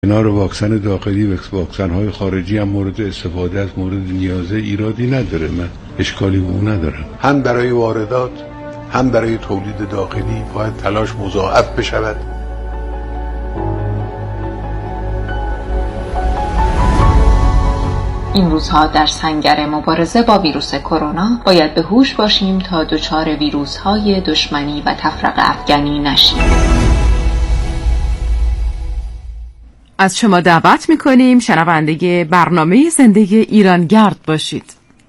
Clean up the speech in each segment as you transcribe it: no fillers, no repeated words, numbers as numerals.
کنار واکسن داخلی و واکسن‌های خارجی هم مورد استفاده از مورد نیازه ایرادی نداره، من اشکالی به اون ندارم. هم برای واردات هم برای تولید داخلی باید تلاش مضاعف بشود. این روزها در سنگر مبارزه با ویروس کرونا باید به هوش باشیم تا دچار ویروس‌های دشمنی و تفرقه افکنی نشیم. از شما دعوت می‌کنیم شنونده برنامه زندگی ایرانگرد باشید.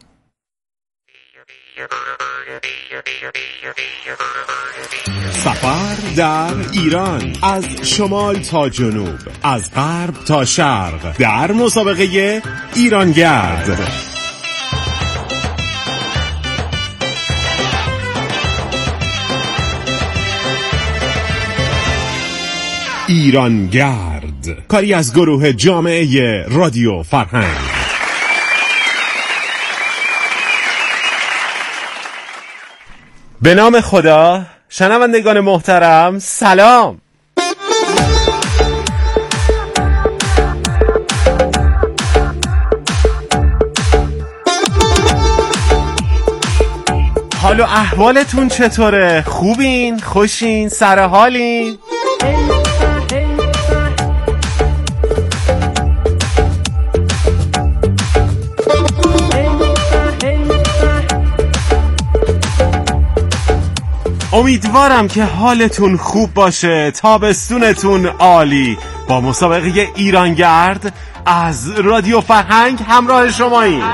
سفر در ایران، از شمال تا جنوب، از غرب تا شرق، در مسابقه ایرانگرد. ایرانگرد، کاری از گروه جامعه رادیو فرهنگ. به نام خدا، شنوندگان محترم سلام. حال و احوالتون چطوره؟ خوبین؟ خوشین؟ سرحالین؟ امیدوارم که حالتون خوب باشه، تابستونتون عالی. با مسابقه ایرانگرد از رادیو فرهنگ همراه شماییم.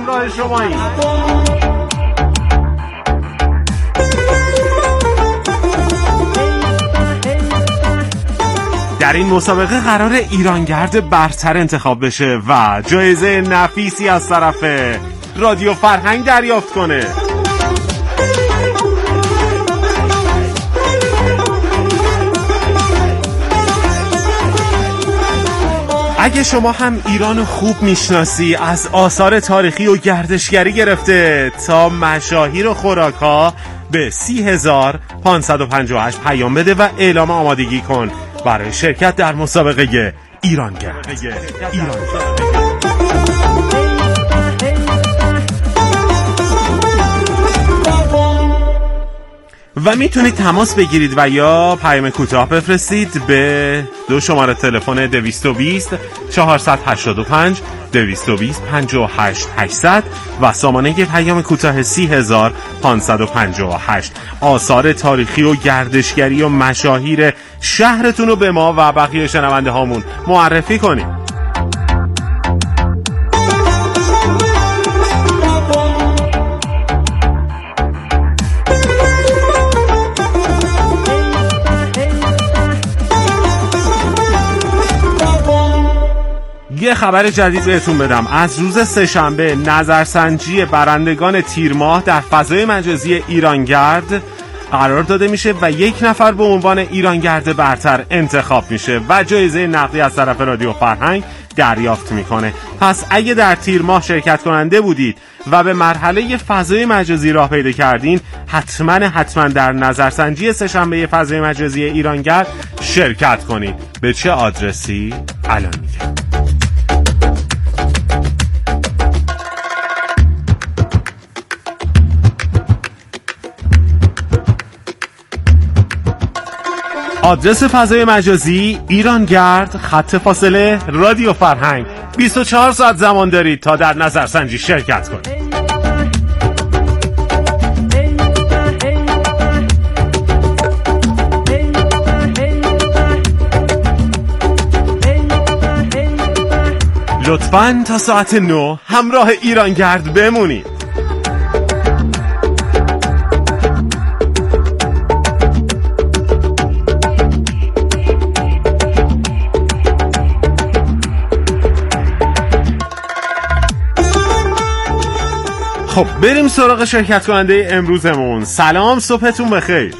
در این مسابقه قرار ایرانگرد برتر انتخاب بشه و جایزه نفیسی از طرف رادیو فرهنگ دریافت کنه. اگه شما هم ایرانو خوب میشناسی، از آثار تاریخی و گردشگری گرفته تا مشاهیر و خوراک‌ها، به 30558 پیام بده و اعلام آمادگی کن برای شرکت در مسابقه ایرانگرد. و میتونید تماس بگیرید و یا پیام کوتاه بفرستید به دو شماره تلفن 220 485 220 58 800 و سامانه پیام کوتاه 30558. آثار تاریخی و گردشگری و مشاهیر شهرتون رو به ما و بقیه شنونده هامون معرفی کنید. یه خبر جدید بهتون بدم. از روز سه‌شنبه نظرسنجی برندگان تیر ماه در فضای مجازی ایرانگرد قرار داده میشه و یک نفر به عنوان ایرانگرد برتر انتخاب میشه و جایزه نقدی از طرف رادیو فرهنگ دریافت میکنه. پس اگه در تیر ماه شرکت کننده بودید و به مرحله فضای مجازی راه پیدا کردین، حتما در نظرسنجی سه‌شنبه فضای مجازی ایرانگرد شرکت کنید. به چه آدرسی؟ الان میگم. آدرس فضای مجازی ایرانگرد، خط فاصله رادیو فرهنگ. 24 ساعت زمان دارید تا در نظرسنجی شرکت کنید. لطفاً تا ساعت 9 همراه ایرانگرد بمونید. خب بریم سراغ شرکت کننده امروزمون. سلام، صبحتون بخیر.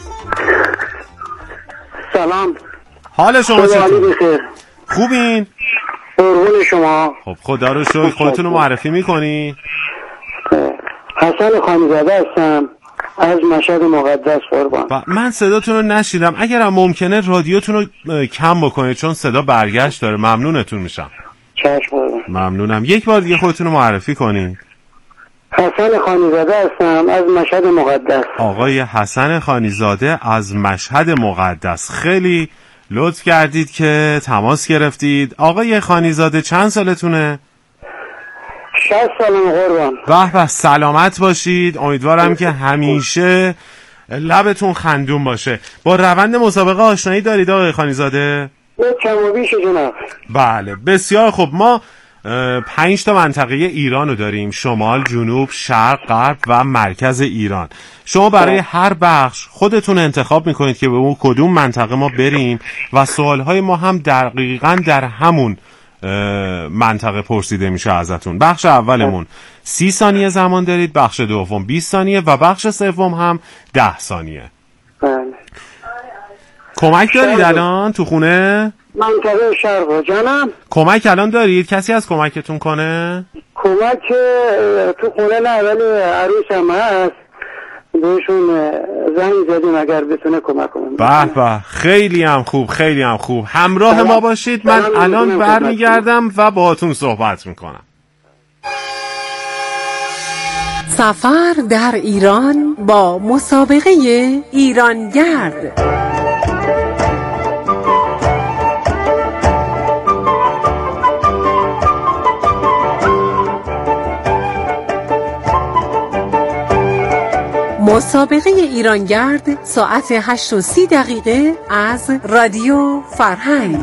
سلام، حال شما چطور؟ بخیر. خوبین؟ قربون شما. خب خدا رو شکر. خودتون رو معرفی میکنی؟ حسن خانزاده هستم. از مشهد مقدس قربان. من صداتون رو نشیدم، اگر هم ممکنه رادیوتون رو کم بکنید چون صدا برگشت داره. ممنونتون میشم. چشم قربان. ممنونم. یک بار دیگه خودتون رو معرفی کنید. حسن خانیزاده هستم از مشهد مقدس. آقای حسن خانیزاده از مشهد مقدس، خیلی لطف کردید که تماس گرفتید. آقای خانیزاده چند سالتونه؟ 60 سالم قربان. به به، سلامت باشید. امیدوارم که همیشه لبتون خندون باشه. با روند مسابقه آشنایی دارید آقای خانیزاده؟ کم و بیش جناب. بله بسیار خوب. ما 5 تا منطقه ایران رو داریم: شمال، جنوب، شرق، غرب و مرکز ایران. شما برای هر بخش خودتون انتخاب میکنید که به اون کدوم منطقه ما بریم و سوالهای ما هم دقیقاً در همون منطقه پرسیده میشه ازتون. بخش اولمون 30 ثانیه زمان دارید، بخش دوم 20 ثانیه و بخش سوم هم 10 ثانیه. بله. کمک دارید الان تو خونه؟ منطقه شرق جانم. کمک الان دارید؟ کسی از کمکتون کنه؟ کمک تو خونه نه، ولی عروسم هست، بهشون زنگ زدیم اگر بتونه کمک کنه. به به، خیلی هم خوب، خیلی هم خوب. همراه ما باشید، من الان برمیگردم و باهاتون صحبت میکنم. سفر در ایران با مسابقه ایرانگرد. مسابقه ایرانگرد ساعت 8:30 از رادیو فرهنگ.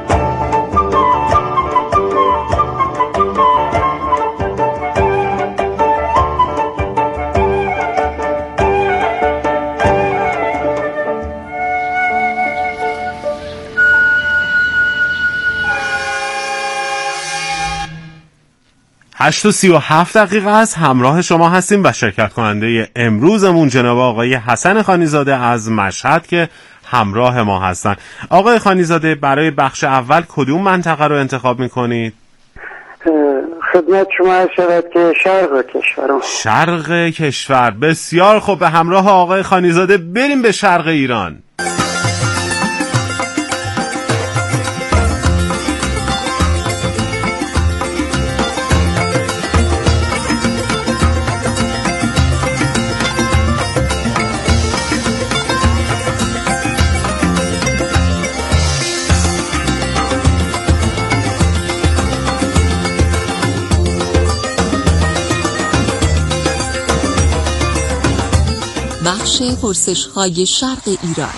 هشت و 37 دقیقه است. همراه شما هستیم و شرکت کننده امروزمون جناب آقای حسن خانیزاده از مشهد که همراه ما هستن. آقای خانیزاده برای بخش اول کدوم منطقه رو انتخاب میکنید؟ خدمت شما عرض شود که شرق کشور. شرق کشور، بسیار خوب. به همراه آقای خانیزاده بریم به شرق ایران. بخش پرسش‌های شرق ایران.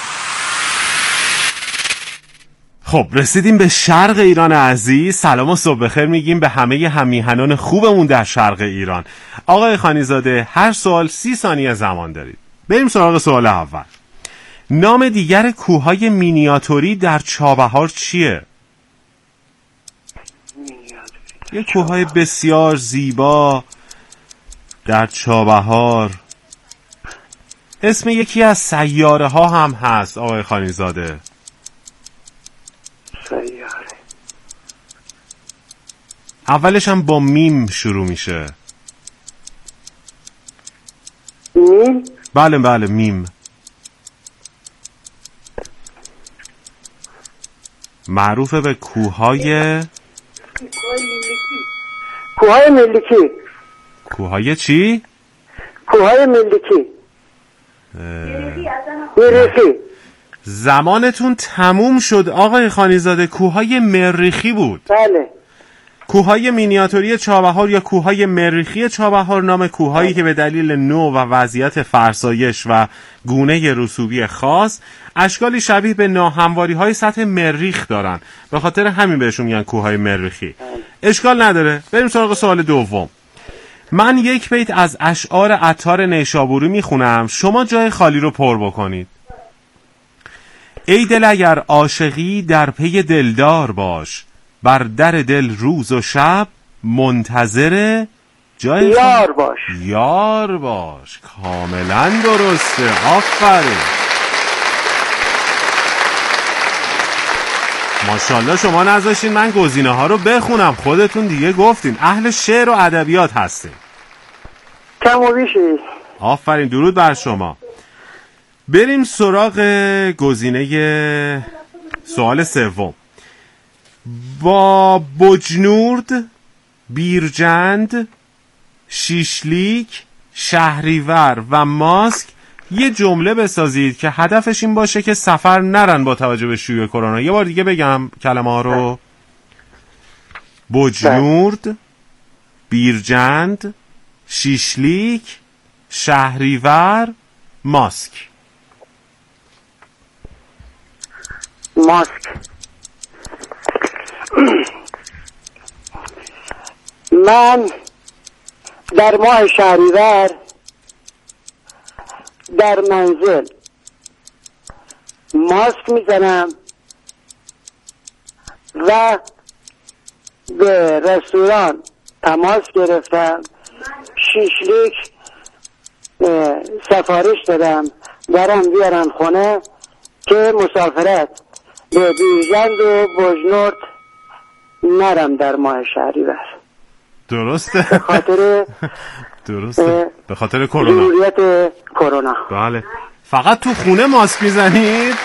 خب رسیدیم به شرق ایران عزیز. سلام و صبح بخیر میگیم به همه همیهنان خوبمون در شرق ایران. آقای خانیزاده هر سوال 30 ثانیه زمان دارید. بریم سراغ سوال اول. نام دیگر کوههای مینیاتوری در چابهار چیه؟ یه کوههای بسیار زیبا در چابهار. اسم یکی از سیاره ها هم هست آقای خانیزاده. سیاره اولش هم با میم شروع میشه. میم؟ بله بله میم. معروفه به کوههای ملکی. کوههای چی؟ کوههای ملکی. مریخی. زمانتون تموم شد آقای خانیزاده. کوههای مریخی بود. بله. کوههای مینیاتوری چابهار یا کوههای مریخی چابهار نام کوههایی که به دلیل نوع و وضعیت فرسایش و گونه رسوبی خاص اشکالی شبیه به ناهمواری‌های سطح مریخ دارن، به خاطر همین بهشون میگن کوههای مریخی. اشکال نداره. بریم سراغ سوال دوم. من یک بیت از اشعار عطار نیشابوری میخونم، شما جای خالی رو پر بکنید. ای دل اگر عاشقی در پی دلدار باش، بر در دل روز و شب منتظر جای یار باش. یار باش. کاملا درسته. آفرین. ماشاءالله شما نذاشتین من گزینه ها رو بخونم، خودتون دیگه گفتین اهل شعر و ادبیات هستین. کم و بیشی. آفرین، درود بر شما. بریم سراغ گزینه سوال سوم. با بجنورد، بیرجند، شیشلیک، شهریور و ماسک یه جمله بسازید که هدفش این باشه که سفر نرن با توجه به شیوع کرونا. یه بار دیگه بگم کلمه ها رو. بجنورد، بیرجند، شیشلیک، شهریور، ماسک. من در ماه شهریور در منزل ماسک میزنم و به رستوران تماس گرفتم، شیشلیک سفارش دادم برام بیارن خونه که مسافرت به بیرجند و بجنورد نرم در ماه شهریور. درسته؟ به خاطر درسته، به خاطر کرونا، ضروریت کرونا. بله. فقط تو خونه ماسک میزنید؟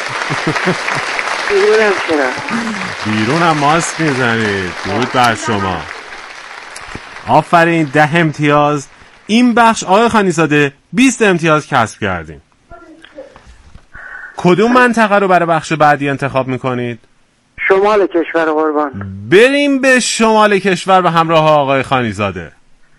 بیرون هم ماسک میزنید. درود بر شما. آفرین، 10 امتیاز. این بخش آقای خانیزاده 20 امتیاز کسب کردیم. کدوم منطقه رو برای بخش بعدی انتخاب میکنید؟ شمال کشور قربان. بریم به شمال کشور به همراه آقای خانیزاده.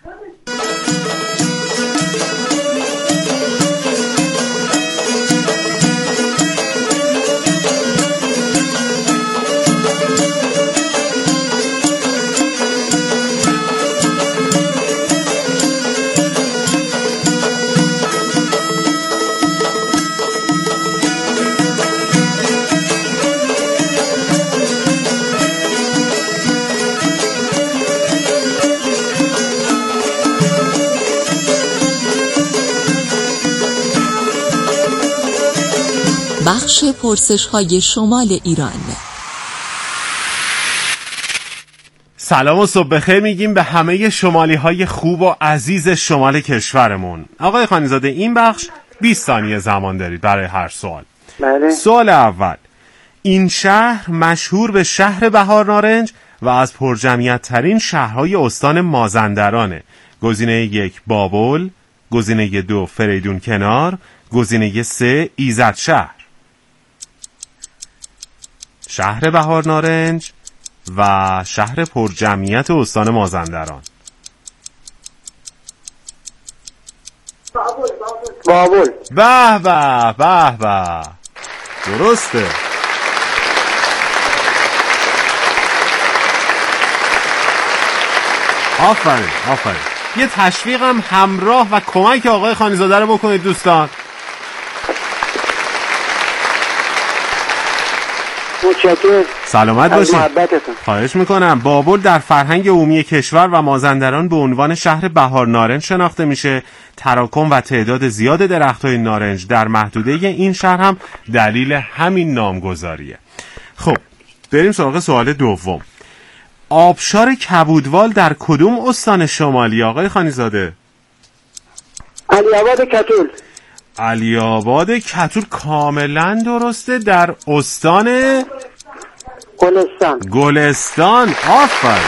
بخش پرسش‌های شمال ایران. سلام و صبح بخیر میگیم به همه شمالی‌های خوب و عزیز شمال کشورمون. آقای خانیزاده این بخش 20 ثانیه زمان دارید برای هر سوال. بله. سوال اول: این شهر مشهور به شهر بهار نارنج و از پرجمعیت ترین شهرهای استان مازندرانه. گزینه 1 بابل، گزینه 2 فریدون کنار، گزینه 3 ایزدشهر. شهر بهار نارنج و شهر پرجمعیت استان مازندران. بابل. به به به به، درسته. آفرین آفرین. یه تشویق هم همراه و کمک آقای خانیزاده رو بکنید دوستان. متشکرم. سلامت باشید. محبتتون. خواهش میکنم. بابل در فرهنگ عمومی کشور و مازندران به عنوان شهر بهار نارنج شناخته میشه. تراکم و تعداد زیاد درخت‌های نارنج در محدوده این شهر هم دلیل همین نامگذاریه. خب بریم سراغ سوال دوم. آبشار کبودوال در کدوم استان شمالی آقای خانیزاده؟ علی‌آباد کتول. علی‌آباد کتول کاملا درسته، در استان گلستان. گلستان. آفرین.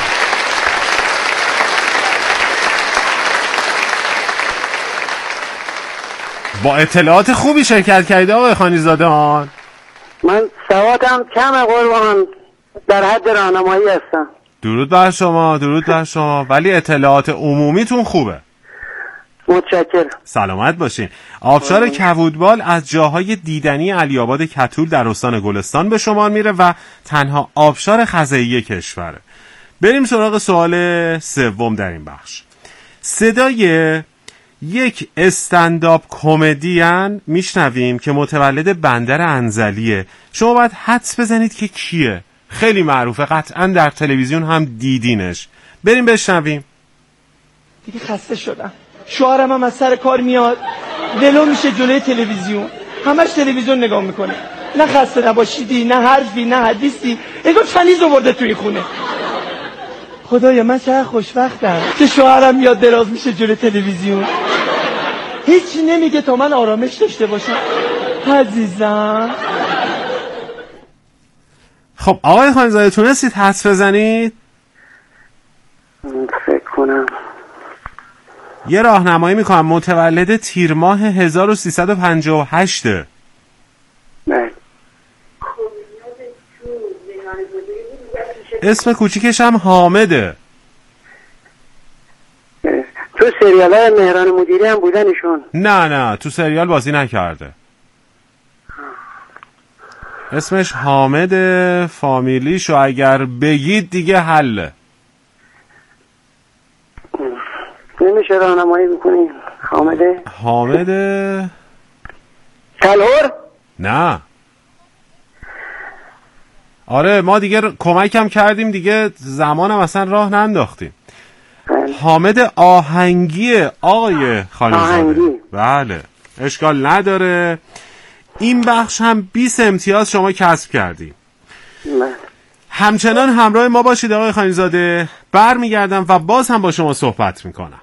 با اطلاعات خوبی شرکت کردید آقای خانیزاده هان. من سوادم کمه قربان، در حد راهنمایی هستم. درود بر شما، درود بر شما، ولی اطلاعات عمومیتون خوبه. متشکرم. سلامت باشین. آبشار کبودوال از جاهای دیدنی علی‌آباد کتول در استان گلستان به شمار میره و تنها آبشار خزعی کشوره. بریم سراغ سوال سوم در این بخش. صدای یک استنداپ کمدین میشنویم که متولد بندر انزلیه. شما باید حدس بزنید که کیه. خیلی معروفه، قطعا در تلویزیون هم دیدینش. بریم بشنویم. دیگه خسته شدم. شوهرم هم از سر کار میاد، ولو میشه جلوی تلویزیون، همش تلویزیون نگاه میکنه. نه خسته نباشیدی، نه حرفی، نه حدیثی، انگار چنیز آورده توی خونه. خدایا من چقدر خوشبختم که شوهرم میاد دراز میشه جلوی تلویزیون. هیچ نمیگه تا من آرامش داشته باشم. عزیزم خب آقای خانیزاده تونستید حدس بزنید؟ فکر کنم یه راهنمایی میکنم. متولد تیر ماه 1358. بله. اسم کوچیکش هم حامده. تو سریال های مهران مدیری هم بودن ایشون؟ نه تو سریال بازی نکرده. اسمش حامده. فامیلیشو اگر بگید دیگه حله. نمیشه راهنمایی بکنی؟ حامده تلهور؟ نه. آره ما دیگه کمکم کردیم دیگه، زمانم اصلا راه ننداختیم. حامد آهنگی آقای خانیزاده. بله اشکال نداره. این بخش هم 20 امتیاز شما کسب کردیم. همچنان همراه ما باشید آقای خانیزاده. برمیگردم و باز هم با شما صحبت میکنم.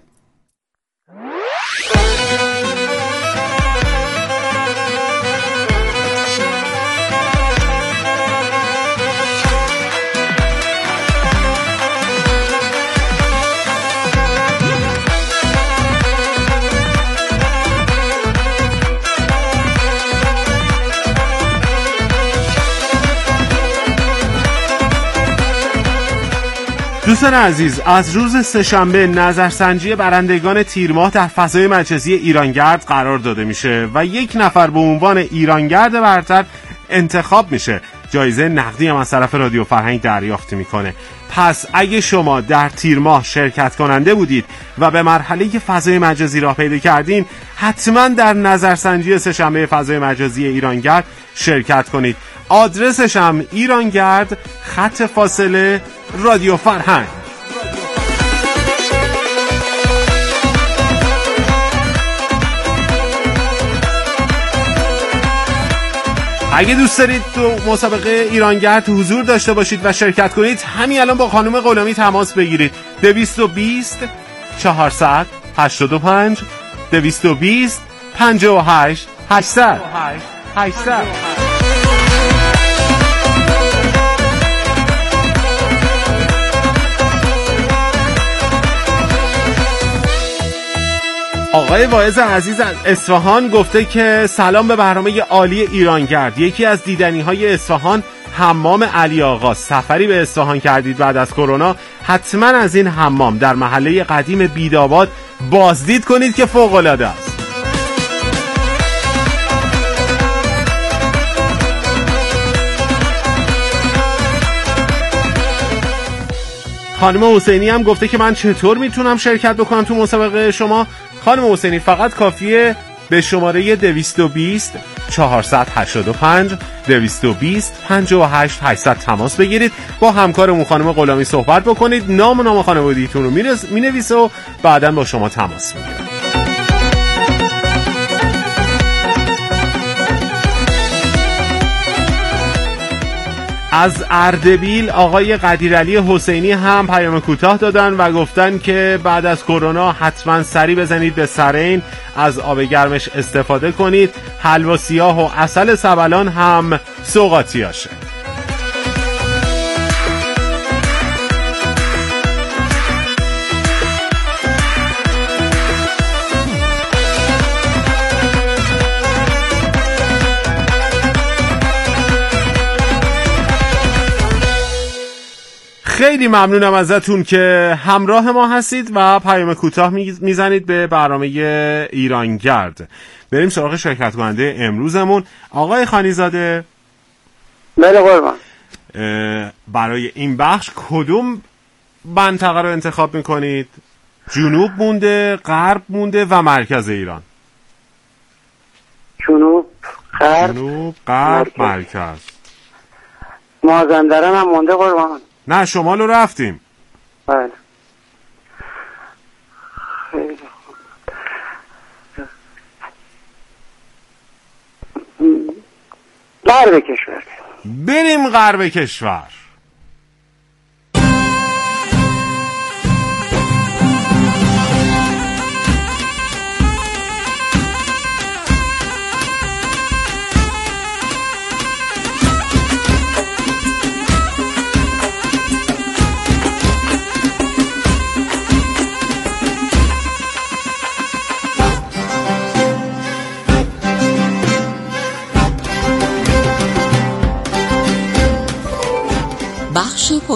دوستان عزیز، از روز سه‌شنبه نظرسنجی برندگان تیر ماه در فضای مجازی ایرانگرد قرار داده میشه و یک نفر به عنوان ایرانگرد برتر انتخاب میشه. جایزه نقدی هم از طرف رادیو فرهنگ دریافت میکنه. پس اگه شما در تیر ماه شرکت کننده بودید و به مرحله فضای مجازی راه پیدا کردین، حتما در نظرسنجی سه‌شنبه فضای مجازی ایرانگرد شرکت کنید. آدرسش هم ایرانگرد خط فاصله رادیو فرهنگ. اگه دوست دارید تو مسابقه ایرانگرد حضور داشته باشید و شرکت کنید، همین الان با خانم غلامی تماس بگیرید. 220 485 220 58 800. آقای واعظ عزیز از اصفهان گفته که سلام به برنامه عالی ایرانگرد. یکی از دیدنی‌های اصفهان حمام علی آقا. سفری به اصفهان کردید بعد از کرونا، حتما از این حمام در محله قدیم بیداباد بازدید کنید که فوق‌العاده است. خانم حسینی هم گفته که من چطور میتونم شرکت بکنم تو مسابقه شما؟ خانم حسینی فقط کافیه به شماره 220 485 220 58 800 تماس بگیرید، با همکارمون خانم غلامی صحبت بکنید، نام خانوادگیتون رو مینویسه و بعداً با شما تماس میگیره. از اردبیل آقای قدیرعلی حسینی هم پیام کوتاه دادن و گفتن که بعد از کرونا حتما سری بزنید به سرین، از آب گرمش استفاده کنید. حلوا سیاه و عسل سبلان هم سوغاتیاشه. خیلی ممنونم ازتون که همراه ما هستید و پیام کوتاه میزنید به برنامه ایرانگرد. بریم سراغ شرکت کننده امروزمون. آقای خانیزاده، بله قربان، برای این بخش کدوم منطقه رو انتخاب میکنید؟ جنوب مونده، غرب مونده و مرکز ایران؟ جنوب، غرب، مرکز. مازندران هم مونده قربان. نه شمال رو رفتیم. بله. خیلی خوب. غرب کشور. بریم غرب کشور.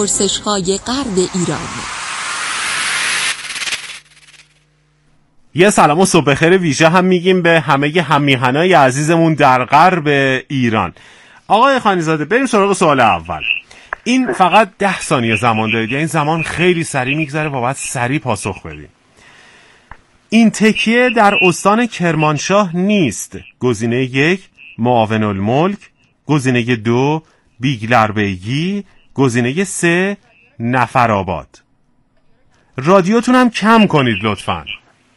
پرسش‌های غرب ایران. یه سلام و صبح بخیر ویژه هم میگیم به همه هممیهنای عزیزمون در غرب ایران. آقای خانیزاده بریم سراغ سوال اول. این فقط 10 ثانیه زمان دارید، یعنی این زمان خیلی سریع میگذره و باید سریع پاسخ بدیم. این تکیه در استان کرمانشاه نیست. گزینه 1 معاون الملک، گزینه 2 بیگلربیگی، گزینه 3 نفرآباد. رادیوتون هم کم کنید لطفاً.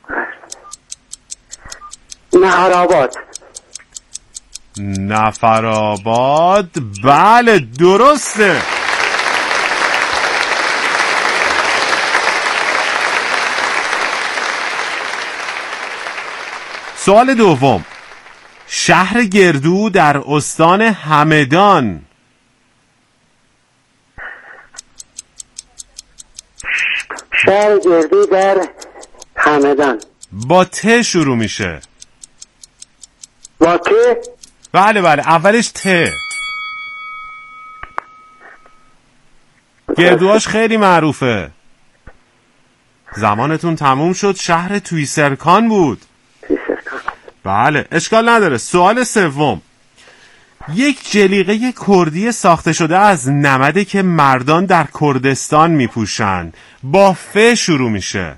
نفرآباد. بله درسته. سوال دوم. شهر گردو در استان همدان. شهر گردو در همدان با ت شروع میشه. با ت؟ بله اولش ت. گردوهاش خیلی معروفه. زمانتون تموم شد. شهر تویسرکان بود. بله اشکال نداره. سوال سوم. یک جلیقه کردی ساخته شده از نمده که مردان در کردستان میپوشن با ف شروع میشه.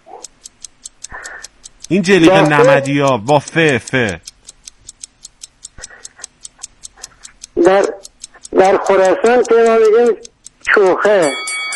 این جلیقه نمدی ها با ف در خراسان که ما میگیم چوخه.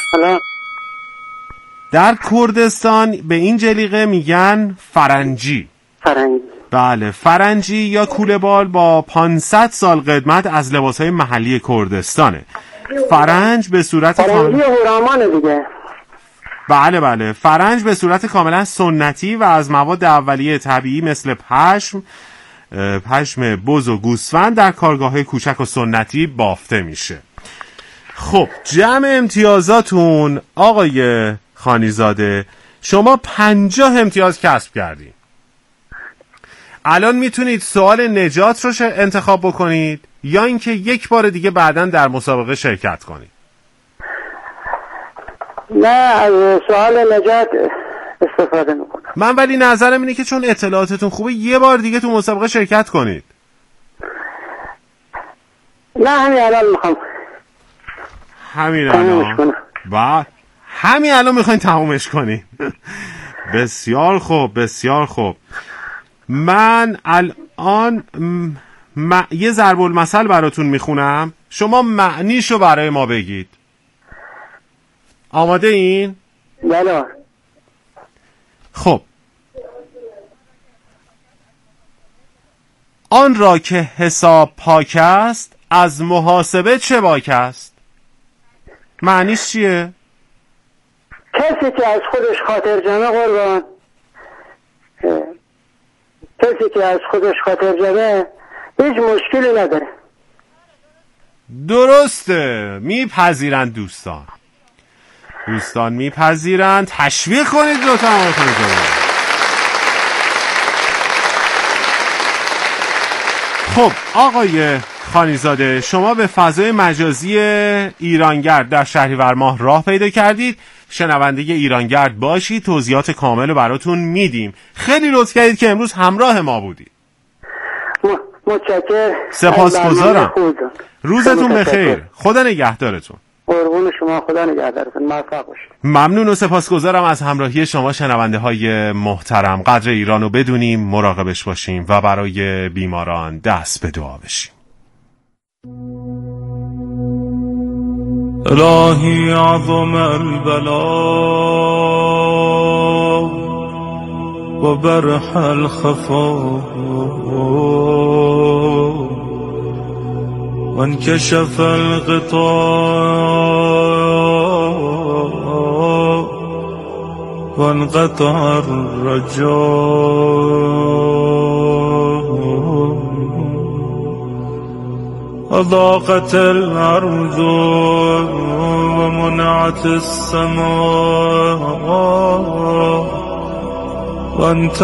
در کردستان به این جلیقه میگن فرنجی. بله فرنجی یا کوله بال با 500 سال قدمت از لباسهای محلی کردستانه. فرنج به صورت فرنجی هورامانه دیگه. بله فرنج به صورت کاملا سنتی و از مواد اولیه طبیعی مثل پشم بز و گوسفند در کارگاه‌های کوچک و سنتی بافته میشه. خب جمع امتیازاتون آقای خانیزاده، شما 50 امتیاز کسب کردید. الان میتونید سوال نجات رو انتخاب بکنید یا اینکه یک بار دیگه بعداً در مسابقه شرکت کنید. نه از سوال نجات استفاده میکنم. من ولی نظرم اینه که چون اطلاعاتتون خوبه یه بار دیگه تو مسابقه شرکت کنید. نه همین الان میخوام. همین الان میخواین تمومش کنید. بسیار خوب. من الان یه ضرب المثل براتون میخونم، شما معنیشو برای ما بگید. آماده این؟ بله. خب آن را که حساب پاک است از محاسبه چه باک است؟ معنیش چیه؟ کسی که از خودش خاطر جمعه قربان، کسی که از خودش خاطر جمعه هیچ مشکلی نداره. درسته. میپذیرند دوستان میپذیرند. تشویق کنید لطفا. خب آقای خانیزاده، شما به فضای مجازی ایرانگرد در شهریور ماه راه پیدا کردید. شنونده ایرانگرد باشید، توضیحات کامل رو براتون میدیم. خیلی لطف کردید که امروز همراه ما بودید. متشکرم. سپاسگزارم. روزتون بخیر. خدا نگهدارتون. قربون شما. خدا نگهدارتون. موفق باشید. ممنون و سپاسگزارم از همراهی شما شنونده های محترم. قدر ایران رو بدونیم، مراقبش باشیم و برای بیماران دست به دعا بشیم. الهی عظم البلا و برح الخفا و انکشف الغطاء و انقطع الرجاء وضاقت الأرض ومنعت السماء وأنت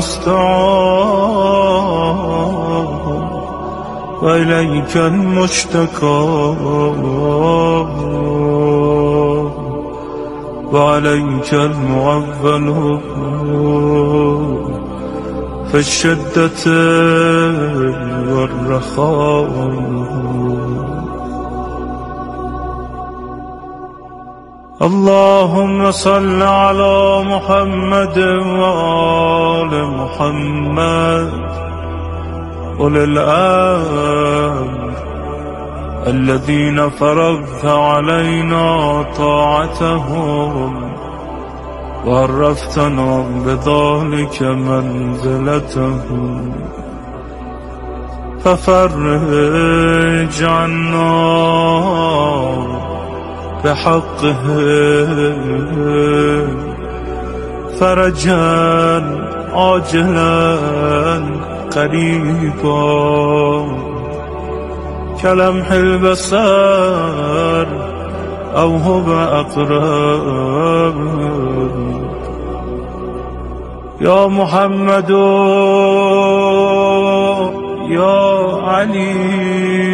المستعان وإليك المشتكى وعليك المغفل في الشدة والرخاء. اللهم صل على محمد وآل محمد أولي الأمر الذين فرضت علينا طاعتهم وعرفتنا بذلك منزلتهم، ففرج عنا بحقهم فرجا عاجلا قريبا كلمح البصر أو هو أقرب. يا محمد يا علي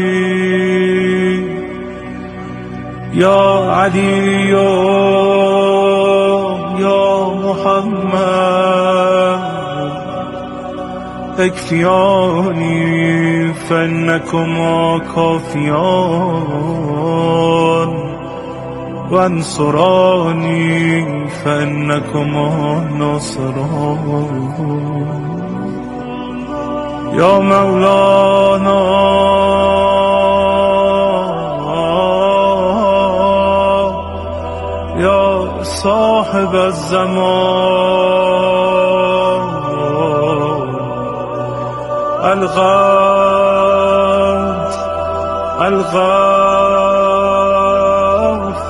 يا علي يا محمد اكفياني فإنكما كافيان وانصراني فإنكما ناصران. يا مولانا يا صاحب الزمان الغوث الغوث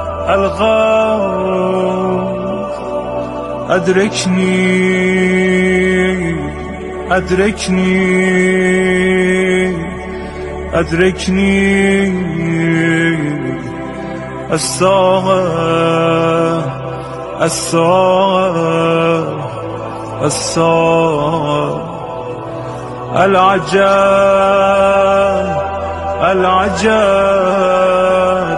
الغوث أدركني أدركني أدركني الساعة الساعة الساعة العجب العجب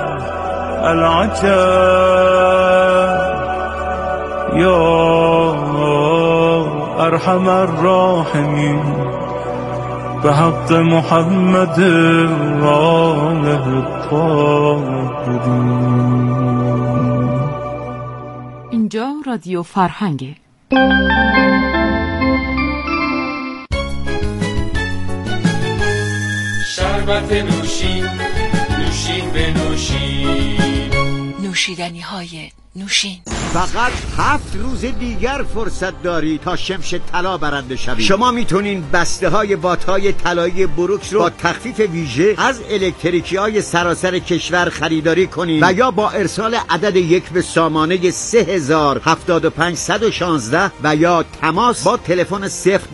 العجب. يا أرحم الراحمين بحق محمد وآله الطاهرين. اینجا رادیو فرهنگه. شربت نوشین نوشین بنوشین نوشیدنی های نوشین. فقط 7 روز دیگر فرصت داری تا شمش طلا برنده شوی. شما میتونین بسته های وات های طلایی بروکس رو با تخفیف ویژه از الکتریکی های سراسر کشور خریداری کنین و یا با ارسال عدد 1 به سامانه 3000-75116 و یا تماس با تلفن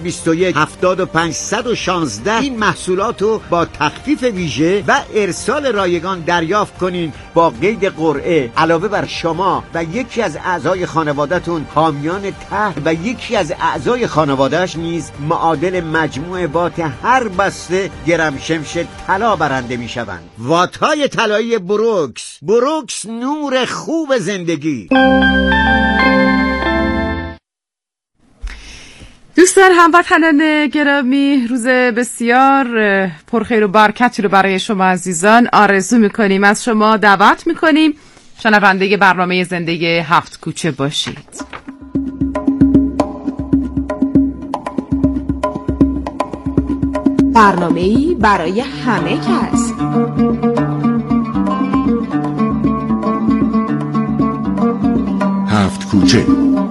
021-75116 این محصولات رو با تخفیف ویژه و ارسال رایگان دریافت کنین با قید قرعه. علاوه بر شما و یکی از اعضای خانواده‌تون حامیان طرح و یکی از اعضای خانواده‌اش نیز معادل مجموع وات هر بسته گرم شمش طلا برنده میشوند. وات‌های طلایی بروکس. بروکس نور خوب زندگی. دوستان هموطنان گرامی، روز بسیار پرخیر و برکتی رو برای شما عزیزان آرزو میکنیم. از شما دعوت میکنیم شنونده برنامه زندگی 7 کوچه باشید. برنامه‌ای برای همه کس. هفت کوچه،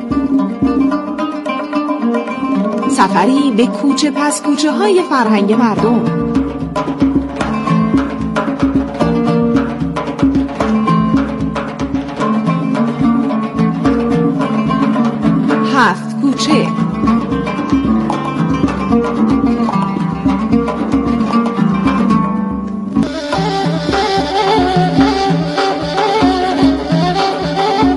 سفری به کوچه پس کوچه های فرهنگ مردم. هفت کوچه.